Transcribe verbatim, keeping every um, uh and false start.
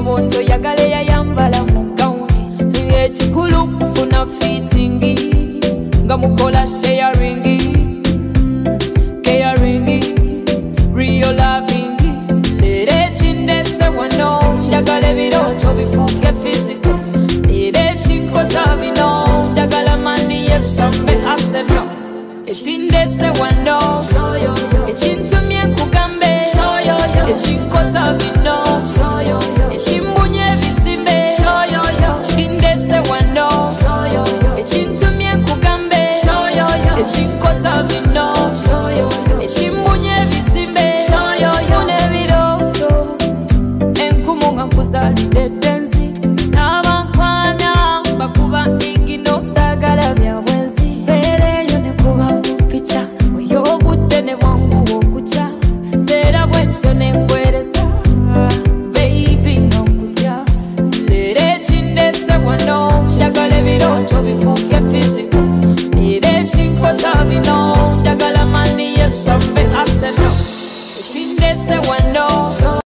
Nabonto yagale yayambala mu gauni ekikulu kufuna fitting nga mukola sharing caring real loving lere chindese wano njagala biroto bifuke physical lere chinkoza bino njagala mani yesambe asebyo echindese wano echintumye kugambe echinkoza bino echimbunye bisimbe chindese wano echintumye kugambe echinkoza bino echimbunye bisimbe fune biroto enkumunga nkuzali